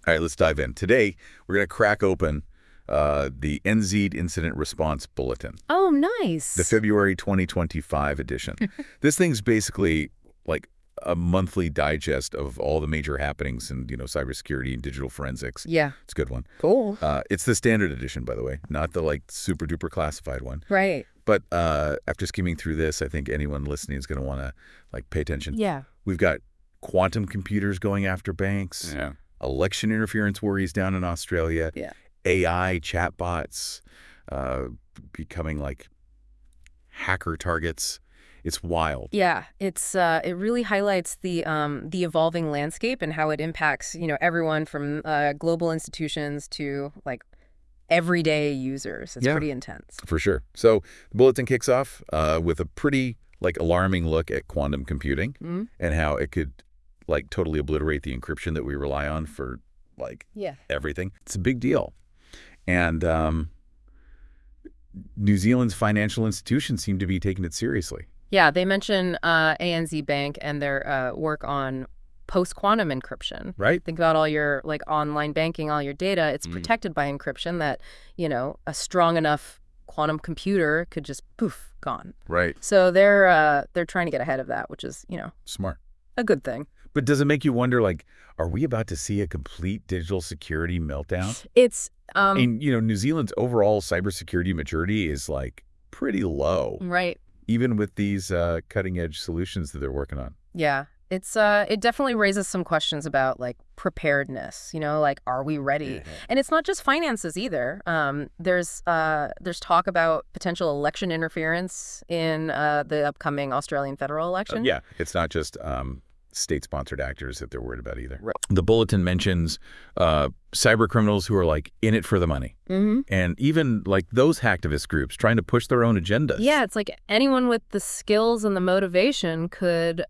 All right, let's dive in. Today, we're going to crack open the NZ Incident Response Bulletin, Oh, the nice. February 2025 edition. This thing's basically like a monthly digest of all the major happenings in, cybersecurity and digital forensics. Yeah. It's a good one. Cool. It's the standard edition, by the way, not the super duper classified one. Right. But after skimming through this, I think anyone listening is going to want to pay attention. Yeah. We've got quantum computers going after banks. Yeah. Election interference worries down in Australia. Yeah. AI chatbots becoming hacker targets. It's wild. Yeah. It really highlights the evolving landscape and how it impacts, everyone from global institutions to everyday users. It's pretty intense. For sure. So the bulletin kicks off with a pretty alarming look at quantum computing and how it could totally obliterate the encryption that we rely on for everything. It's a big deal. And New Zealand's financial institutions seem to be taking it seriously. Yeah, they mention ANZ Bank and their work on post-quantum encryption. Right. Think about all your online banking, all your data. It's protected by encryption that, a strong enough quantum computer could just poof, gone. Right. So they're trying to get ahead of that, which is, Smart. a good thing. But does it make you wonder, are we about to see a complete digital security meltdown? It's New Zealand's overall cybersecurity maturity is pretty low, right. even with these cutting edge solutions that they're working on. Yeah. It definitely raises some questions about preparedness, are we ready? And it's not just finances either. There's talk about potential election interference in the upcoming Australian federal election. Yeah, it's not just state-sponsored actors that they're worried about either. Right. The bulletin mentions cyber criminals who are in it for the money. And even those hacktivist groups trying to push their own agendas. Yeah, it's anyone with the skills and the motivation could,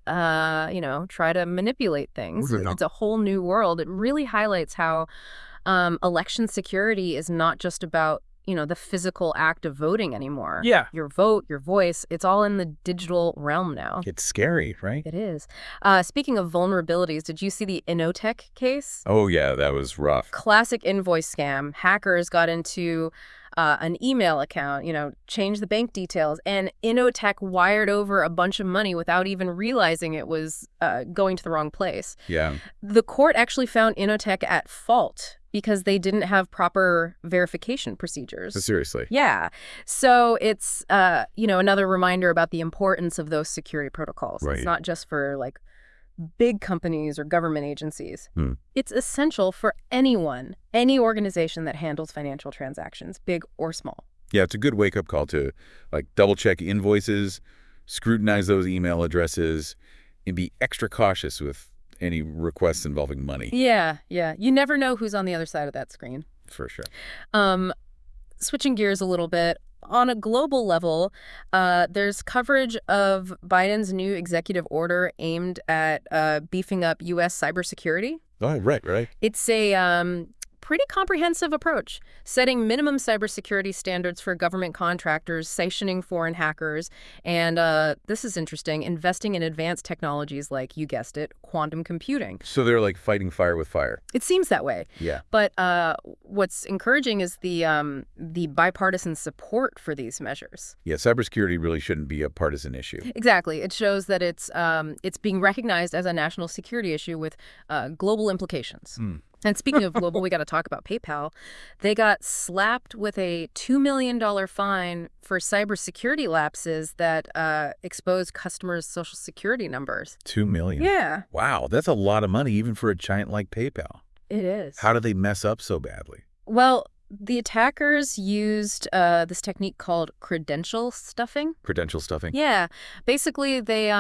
try to manipulate things. It's a whole new world. It really highlights how election security is not just about the physical act of voting anymore. Yeah. Your vote, your voice, it's all in the digital realm now. It's scary, right? It is. Speaking of vulnerabilities, did you see the Innotech case? Oh, yeah, that was rough. Classic invoice scam. Hackers got into an email account, changed the bank details, and Innotech wired over a bunch of money without even realizing it was going to the wrong place. Yeah. The court actually found Innotech at fault because they didn't have proper verification procedures. Seriously. Yeah. So it's, another reminder about the importance of those security protocols. Right. It's not just for big companies or government agencies. It's essential for anyone, any organization that handles financial transactions, big or small. Yeah, it's a good wake-up call to double-check invoices, scrutinize those email addresses, and be extra cautious with any requests involving money. Yeah. You never know who's on the other side of that screen. For sure. Switching gears a little bit, on a global level, there's coverage of Biden's new executive order aimed at beefing up U.S. cybersecurity. Oh, right. It's a pretty comprehensive approach, setting minimum cybersecurity standards for government contractors, sanctioning foreign hackers, and this is interesting, investing in advanced technologies like, you guessed it, quantum computing. So they're fighting fire with fire. It seems that way. Yeah. But what's encouraging is the bipartisan support for these measures. Yeah, cybersecurity really shouldn't be a partisan issue. Exactly. It shows that it's being recognized as a national security issue with global implications. And speaking of global, we got to talk about PayPal. They got slapped with a $2 million fine for cybersecurity lapses that exposed customers' social security numbers. $2 million? Yeah. Wow, that's a lot of money even for a giant like PayPal. It is. How do they mess up so badly? Well, the attackers used this technique called credential stuffing. Credential stuffing? Yeah. Basically, they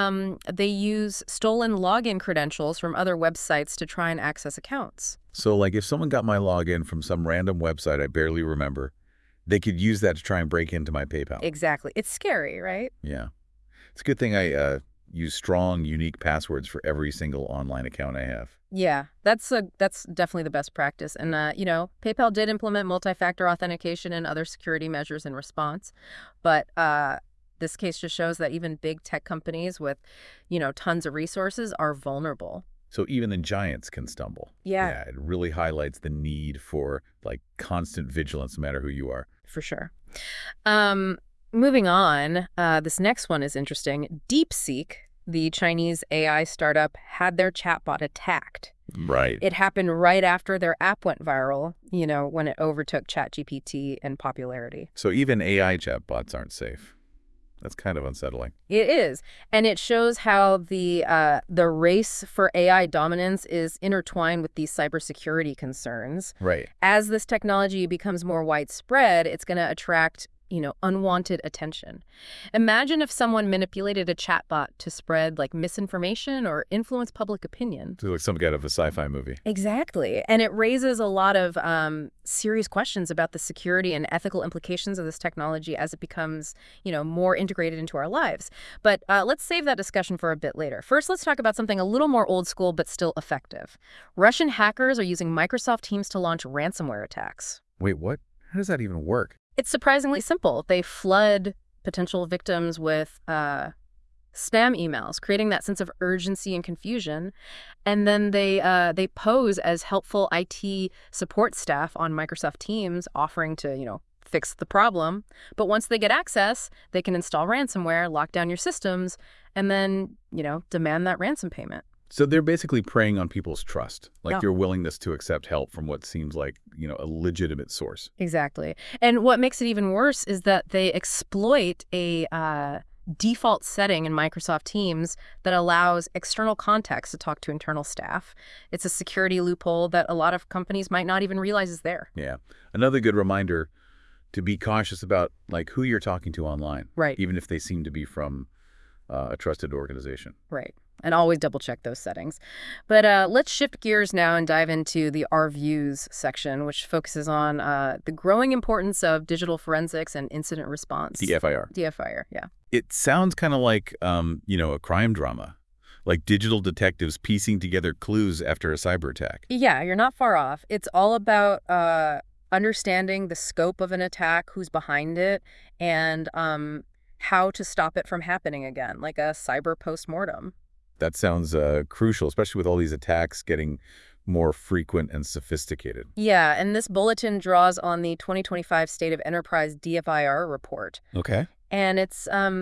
use stolen login credentials from other websites to try and access accounts. So, if someone got my login from some random website I barely remember, they could use that to try and break into my PayPal. Exactly. It's scary, right? Yeah. It's a good thing I use strong, unique passwords for every single online account I have. Yeah, that's definitely the best practice. And, PayPal did implement multi-factor authentication and other security measures in response. But this case just shows that even big tech companies with, tons of resources are vulnerable. So even the giants can stumble. Yeah. It really highlights the need for like constant vigilance no matter who you are. For sure. Moving on, this next one is interesting. DeepSeek, the Chinese AI startup, had their chatbot attacked. Right. It happened right after their app went viral, when it overtook ChatGPT in popularity. So even AI chatbots aren't safe. That's kind of unsettling. It is. And it shows how the race for AI dominance is intertwined with these cybersecurity concerns. Right. As this technology becomes more widespread, it's going to attract unwanted attention. Imagine if someone manipulated a chatbot to spread like misinformation or influence public opinion. So like some out of a sci-fi movie. Exactly. And it raises a lot of serious questions about the security and ethical implications of this technology as it becomes, more integrated into our lives. But let's save that discussion for a bit later. First, let's talk about something a little more old school but still effective. Russian hackers are using Microsoft Teams to launch ransomware attacks. Wait, what? How does that even work? It's surprisingly simple. They flood potential victims with spam emails, creating that sense of urgency and confusion. And then they pose as helpful IT support staff on Microsoft Teams, offering to, fix the problem. But once they get access, they can install ransomware, lock down your systems, and then, demand that ransom payment. So they're basically preying on people's trust, like Yeah. your willingness to accept help from what seems like, a legitimate source. Exactly. And what makes it even worse is that they exploit a default setting in Microsoft Teams that allows external contacts to talk to internal staff. It's a security loophole that a lot of companies might not even realize is there. Yeah. Another good reminder to be cautious about like who you're talking to online. Right. Even if they seem to be from a trusted organization. Right. And always double check those settings. But let's shift gears now and dive into the Our Views section, which focuses on the growing importance of digital forensics and incident response. DFIR. DFIR, yeah. It sounds kind of like, a crime drama, like digital detectives piecing together clues after a cyber attack. Yeah, you're not far off. It's all about understanding the scope of an attack, who's behind it, and how to stop it from happening again, like a cyber postmortem. That sounds crucial, especially with all these attacks getting more frequent and sophisticated. Yeah, and this bulletin draws on the 2025 State of Enterprise DFIR report. Okay. And it's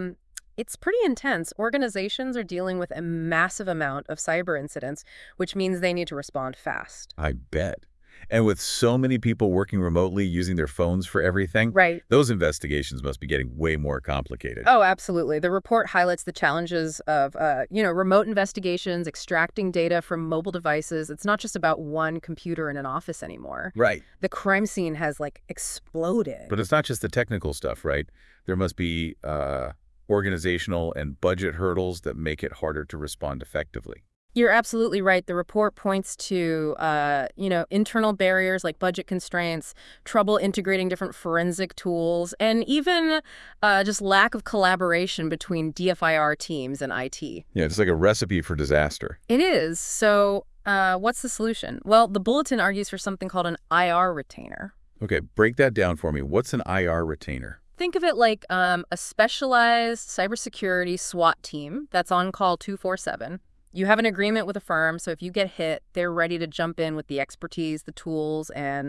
pretty intense. Organizations are dealing with a massive amount of cyber incidents, which means they need to respond fast. I bet. And with so many people working remotely using their phones for everything, Right. those investigations must be getting way more complicated. Oh, absolutely. The report highlights the challenges of, remote investigations, extracting data from mobile devices. It's not just about one computer in an office anymore. Right. The crime scene has, exploded. But it's not just the technical stuff, right? There must be organizational and budget hurdles that make it harder to respond effectively. You're absolutely right. The report points to, internal barriers like budget constraints, trouble integrating different forensic tools, and even just lack of collaboration between DFIR teams and IT. Yeah, it's like a recipe for disaster. It is. So what's the solution? Well, the bulletin argues for something called an IR retainer. Okay, break that down for me. What's an IR retainer? Think of it like a specialized cybersecurity SWAT team that's on call 24/7. You have an agreement with a firm, so if you get hit, they're ready to jump in with the expertise, the tools, and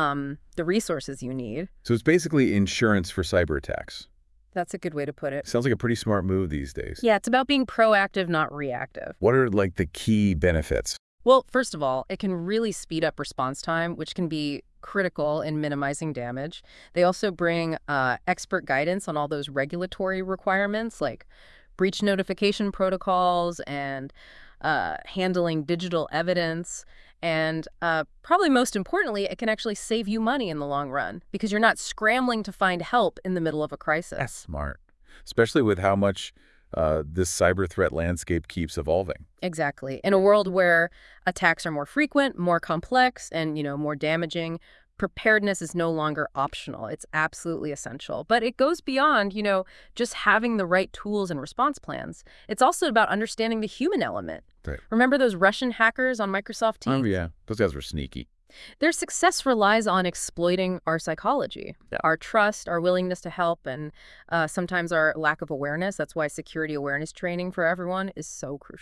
the resources you need. So it's basically insurance for cyber attacks. That's a good way to put it. Sounds like a pretty smart move these days. Yeah, it's about being proactive, not reactive. What are the key benefits? Well, first of all, it can really speed up response time, which can be critical in minimizing damage. They also bring expert guidance on all those regulatory requirements like breach notification protocols and handling digital evidence. And probably most importantly, it can actually save you money in the long run because you're not scrambling to find help in the middle of a crisis. That's smart, especially with how much this cyber threat landscape keeps evolving. Exactly. In a world where attacks are more frequent, more complex, and more damaging, preparedness is no longer optional. It's absolutely essential. But it goes beyond, just having the right tools and response plans. It's also about understanding the human element. Right. Remember those Russian hackers on Microsoft Teams? Oh, yeah. Those guys were sneaky. Their success relies on exploiting our psychology, our trust, our willingness to help, and sometimes our lack of awareness. That's why security awareness training for everyone is so crucial.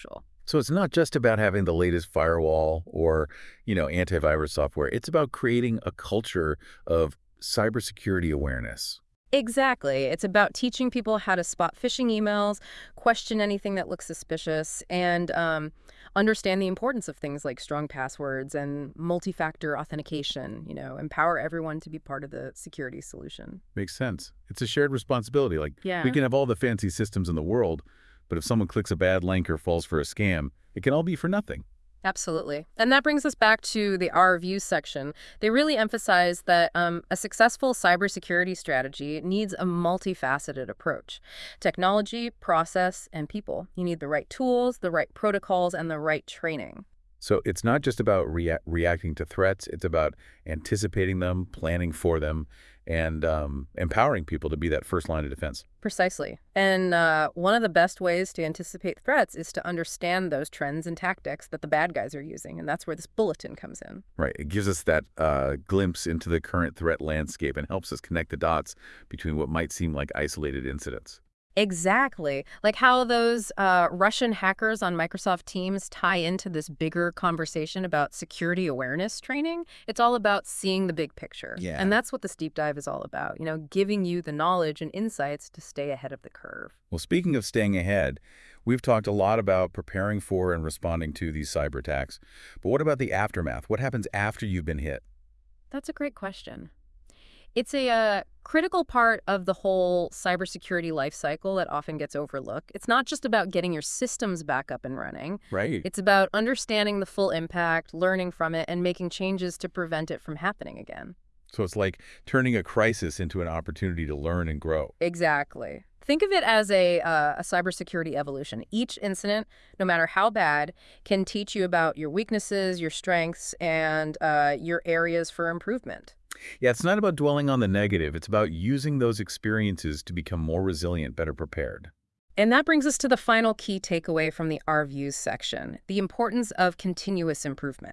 So it's not just about having the latest firewall or, antivirus software. It's about creating a culture of cybersecurity awareness. Exactly. It's about teaching people how to spot phishing emails, question anything that looks suspicious, and understand the importance of things like strong passwords and multi-factor authentication, empower everyone to be part of the security solution. Makes sense. It's a shared responsibility. Like, we Yeah. can have all the fancy systems in the world, but if someone clicks a bad link or falls for a scam, it can all be for nothing. Absolutely. And that brings us back to the Our Views section. They really emphasize that a successful cybersecurity strategy needs a multifaceted approach. Technology, process, and people. You need the right tools, the right protocols, and the right training. So it's not just about reacting to threats. It's about anticipating them, planning for them, and empowering people to be that first line of defense. Precisely. And one of the best ways to anticipate threats is to understand those trends and tactics that the bad guys are using. And that's where this bulletin comes in. Right. It gives us that glimpse into the current threat landscape and helps us connect the dots between what might seem like isolated incidents. Exactly. Like how those Russian hackers on Microsoft Teams tie into this bigger conversation about security awareness training. It's all about seeing the big picture. Yeah. And that's what this deep dive is all about, giving you the knowledge and insights to stay ahead of the curve. Well, speaking of staying ahead, we've talked a lot about preparing for and responding to these cyber attacks. But what about the aftermath? What happens after you've been hit? That's a great question. It's a critical part of the whole cybersecurity life cycle that often gets overlooked. It's not just about getting your systems back up and running. Right. It's about understanding the full impact, learning from it, and making changes to prevent it from happening again. So it's like turning a crisis into an opportunity to learn and grow. Exactly. Think of it as a cybersecurity evolution. Each incident, no matter how bad, can teach you about your weaknesses, your strengths, and your areas for improvement. Yeah, it's not about dwelling on the negative. It's about using those experiences to become more resilient, better prepared. And that brings us to the final key takeaway from the Our Views section, the importance of continuous improvement.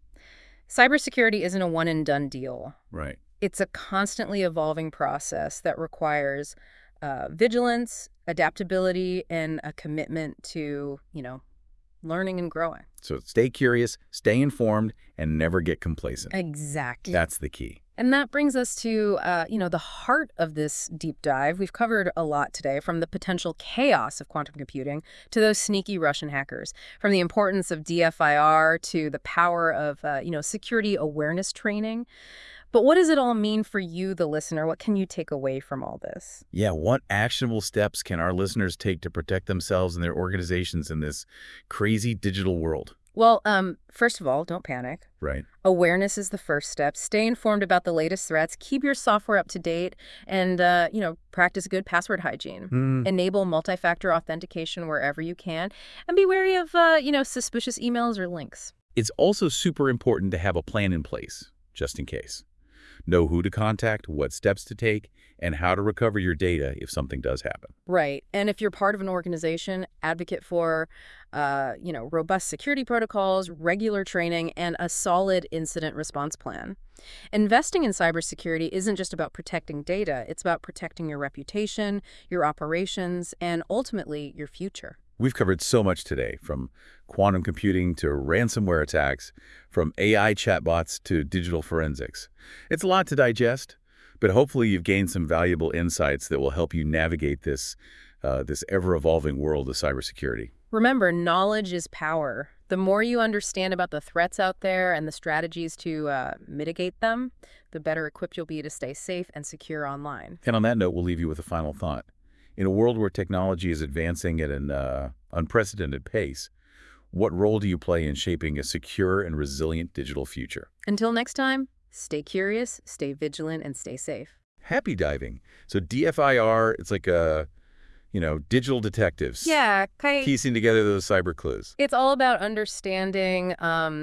Cybersecurity isn't a one-and-done deal. Right. It's a constantly evolving process that requires vigilance, adaptability, and a commitment to, learning and growing. So stay curious, stay informed, and never get complacent. Exactly. That's the key. And that brings us to, the heart of this deep dive. We've covered a lot today, from the potential chaos of quantum computing to those sneaky Russian hackers, from the importance of DFIR to the power of, security awareness training. But what does it all mean for you, the listener? What can you take away from all this? Yeah, what actionable steps can our listeners take to protect themselves and their organizations in this crazy digital world? Well, first of all, don't panic. Right. Awareness is the first step. Stay informed about the latest threats. Keep your software up to date and, practice good password hygiene. Enable multi-factor authentication wherever you can. And be wary of, suspicious emails or links. It's also super important to have a plan in place, just in case. Know who to contact, what steps to take, and how to recover your data if something does happen. Right. And if you're part of an organization, advocate for, robust security protocols, regular training, and a solid incident response plan. Investing in cybersecurity isn't just about protecting data. It's about protecting your reputation, your operations, and ultimately your future. We've covered so much today, from quantum computing to ransomware attacks, from AI chatbots to digital forensics. It's a lot to digest, but hopefully you've gained some valuable insights that will help you navigate this ever-evolving world of cybersecurity. Remember, knowledge is power. The more you understand about the threats out there and the strategies to mitigate them, the better equipped you'll be to stay safe and secure online. And on that note, we'll leave you with a final thought. In a world where technology is advancing at an unprecedented pace, what role do you play in shaping a secure and resilient digital future? Until next time, stay curious, stay vigilant, and stay safe. Happy diving. So DFIR, it's like digital detectives. Yeah, Piecing together those cyber clues. it's all about understanding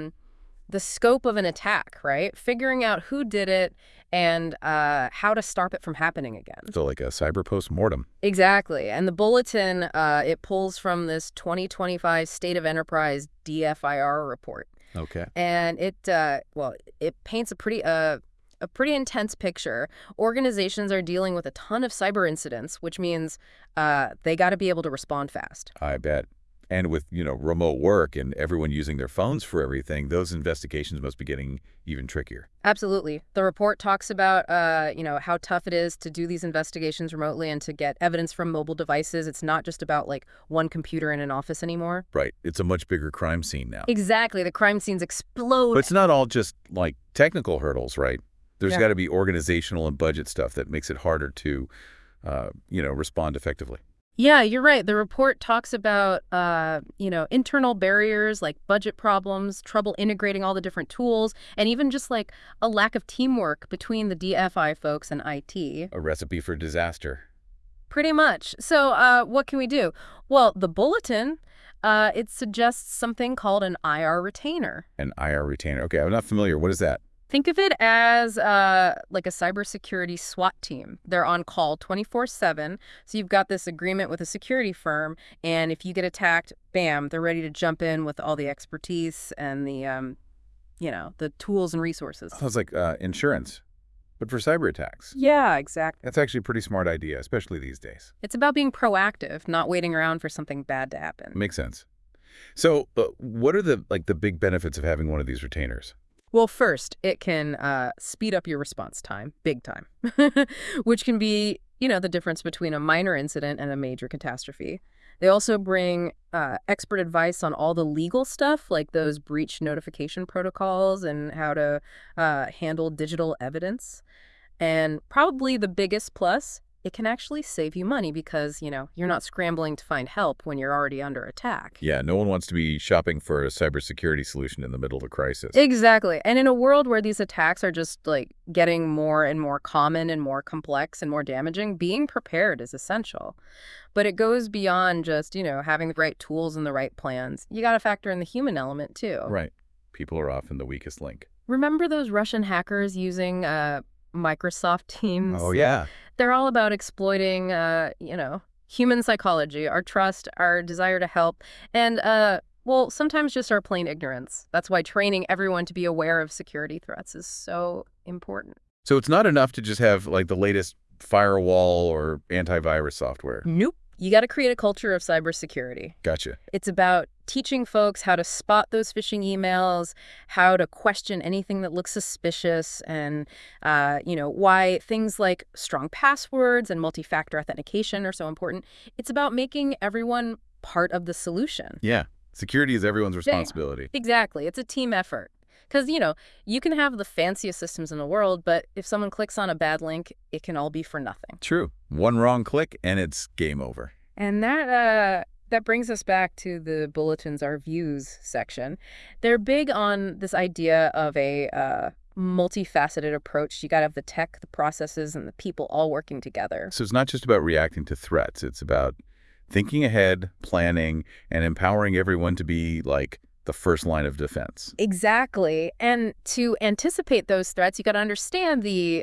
the scope of an attack, right? Figuring out who did it and how to stop it from happening again. So like a cyber post-mortem. Exactly. And the bulletin, it pulls from this 2025 State of Enterprise DFIR report. Okay. And it paints a pretty intense picture. Organizations are dealing with a ton of cyber incidents, which means they got to be able to respond fast. I bet. And with, remote work and everyone using their phones for everything, those investigations must be getting even trickier. Absolutely. The report talks about, how tough it is to do these investigations remotely and to get evidence from mobile devices. It's not just about, like, one computer in an office anymore. Right. It's a much bigger crime scene now. Exactly. The crime scenes explode. But it's not all just, like, technical hurdles, right? There's got to be organizational and budget stuff that makes it harder to, respond effectively. Yeah, you're right. The report talks about, internal barriers like budget problems, trouble integrating all the different tools, and even just like a lack of teamwork between the DFI folks and IT. A recipe for disaster. Pretty much. So what can we do? Well, the bulletin, it suggests something called an IR retainer. An IR retainer. Okay, I'm not familiar. What is that? Think of it as like a cybersecurity SWAT team. They're on call 24/7. So you've got this agreement with a security firm, and if you get attacked, bam, they're ready to jump in with all the expertise and the tools and resources. Sounds like insurance, but for cyber attacks. Yeah, exactly. That's actually a pretty smart idea, especially these days. It's about being proactive, not waiting around for something bad to happen. Makes sense. So what are the big benefits of having one of these retainers? Well, first, it can speed up your response time, big time, which can be, the difference between a minor incident and a major catastrophe. They also bring expert advice on all the legal stuff, like those breach notification protocols and how to handle digital evidence. And probably the biggest plus, it can actually save you money because, you're not scrambling to find help when you're already under attack. Yeah, no one wants to be shopping for a cybersecurity solution in the middle of a crisis. Exactly. And in a world where these attacks are just, like, getting more and more common and more complex and more damaging, being prepared is essential. But it goes beyond just, having the right tools and the right plans. You got to factor in the human element, too. Right. People are often the weakest link. Remember those Russian hackers using Microsoft Teams? Oh, yeah. They're all about exploiting, human psychology, our trust, our desire to help, and, sometimes just our plain ignorance. That's why training everyone to be aware of security threats is so important. So it's not enough to just have, the latest firewall or antivirus software. Nope. You got to create a culture of cybersecurity. Gotcha. It's about teaching folks how to spot those phishing emails, how to question anything that looks suspicious, and, why things like strong passwords and multi-factor authentication are so important. It's about making everyone part of the solution. Yeah. Security is everyone's responsibility. Exactly. It's a team effort. Because, you can have the fanciest systems in the world, but if someone clicks on a bad link, it can all be for nothing. True. One wrong click and it's game over. And that brings us back to the Bulletin's Our Views section. They're big on this idea of a multifaceted approach. You got to have the tech, the processes, and the people all working together. So it's not just about reacting to threats. It's about thinking ahead, planning, and empowering everyone to be the first line of defense. Exactly. And to anticipate those threats, you got to understand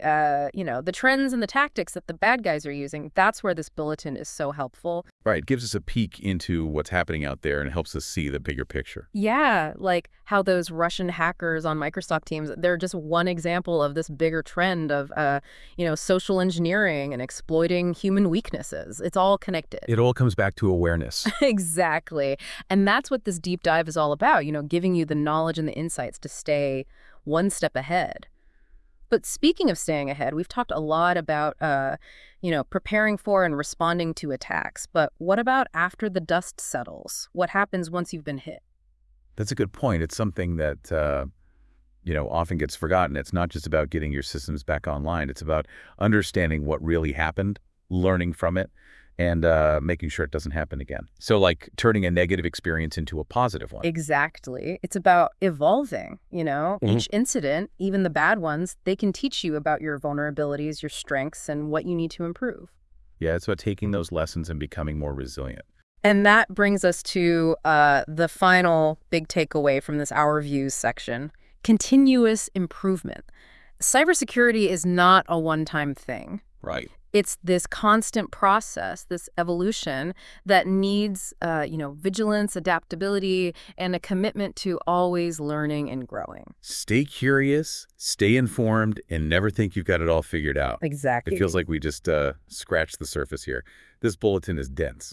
the trends and the tactics that the bad guys are using. That's where this bulletin is so helpful. Right. It gives us a peek into what's happening out there and helps us see the bigger picture. Yeah, like how those Russian hackers on Microsoft Teams, they're just one example of this bigger trend of, social engineering and exploiting human weaknesses. It's all connected. It all comes back to awareness. Exactly. And that's what this deep dive is all about, giving you the knowledge and the insights to stay one step ahead. But speaking of staying ahead, we've talked a lot about, preparing for and responding to attacks. But what about after the dust settles? What happens once you've been hit? That's a good point. It's something that, often gets forgotten. It's not just about getting your systems back online. It's about understanding what really happened, learning from it, and making sure it doesn't happen again. So turning a negative experience into a positive one. Exactly. It's about evolving, Each incident, even the bad ones, they can teach you about your vulnerabilities, your strengths, and what you need to improve. Yeah, it's about taking those lessons and becoming more resilient. And that brings us to the final big takeaway from this Our Views section: continuous improvement. Cybersecurity is not a one-time thing. Right. It's this constant process, this evolution that needs, vigilance, adaptability, and a commitment to always learning and growing. Stay curious, stay informed, and never think you've got it all figured out. Exactly. It feels like we just scratched the surface here. This bulletin is dense.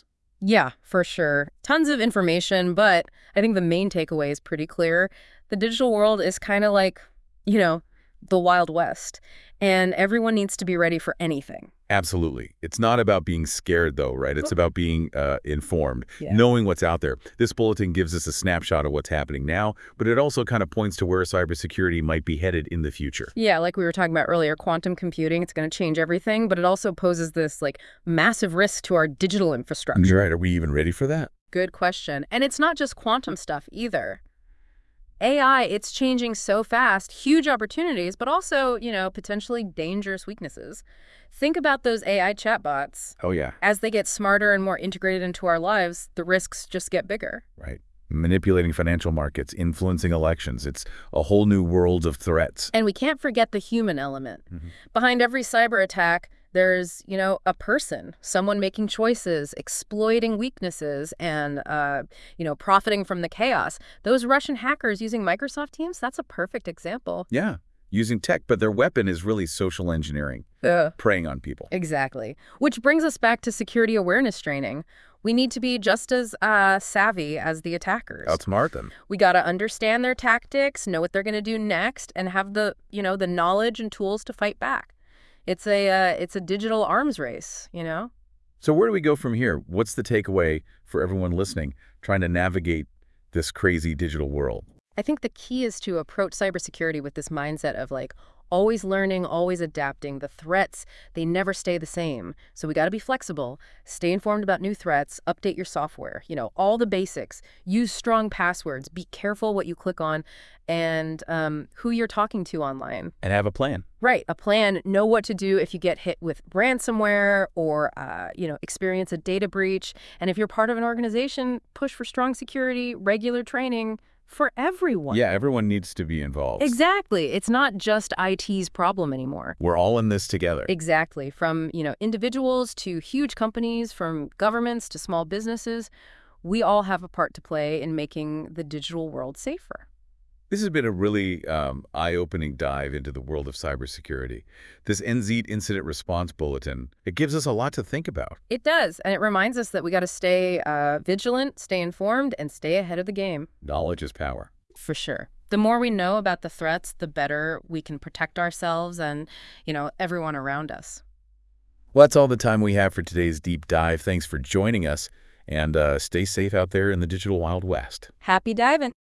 Yeah, for sure. Tons of information, but I think the main takeaway is pretty clear. The digital world is kind of like, you know, the Wild West, and everyone needs to be ready for anything. Absolutely. It's not about being scared, though, right? It's about being informed, Yeah. knowing what's out there. This bulletin gives us a snapshot of what's happening now, but it also kind of points to where cybersecurity might be headed in the future. Yeah, like we were talking about earlier, quantum computing, it's going to change everything, but it also poses this like massive risk to our digital infrastructure. Right. Are we even ready for that? Good question. And it's not just quantum stuff either. AI, it's changing so fast, huge opportunities, but also, potentially dangerous weaknesses. Think about those AI chatbots. Oh, yeah. As they get smarter and more integrated into our lives, the risks just get bigger. Right. Manipulating financial markets, influencing elections. It's a whole new world of threats. And we can't forget the human element. Behind every cyber attack, there's, a person, someone making choices, exploiting weaknesses, and, profiting from the chaos. Those Russian hackers using Microsoft Teams, that's a perfect example. Yeah. Using tech, but their weapon is really social engineering, preying on people. Exactly. Which brings us back to security awareness training. We need to be just as savvy as the attackers. Outsmart them. We got to understand their tactics, know what they're going to do next, and have the knowledge and tools to fight back. It's a digital arms race, So where do we go from here? What's the takeaway for everyone listening trying to navigate this crazy digital world? I think the key is to approach cybersecurity with this mindset of like always learning, always adapting. The threats, they never stay the same. So we got to be flexible, stay informed about new threats, update your software, all the basics. Use strong passwords, be careful what you click on, and who you're talking to online. And have a plan. Right, a plan. Know what to do if you get hit with ransomware or, experience a data breach. And if you're part of an organization, push for strong security, regular training, for everyone. Yeah, everyone needs to be involved. Exactly. It's not just IT's problem anymore. We're all in this together. Exactly. From, individuals to huge companies, from governments to small businesses, we all have a part to play in making the digital world safer. This has been a really eye-opening dive into the world of cybersecurity. This NZEAT Incident Response Bulletin, it gives us a lot to think about. It does, and it reminds us that we got to stay vigilant, stay informed, and stay ahead of the game. Knowledge is power. For sure. The more we know about the threats, the better we can protect ourselves and, everyone around us. Well, that's all the time we have for today's deep dive. Thanks for joining us, and stay safe out there in the digital Wild West. Happy diving.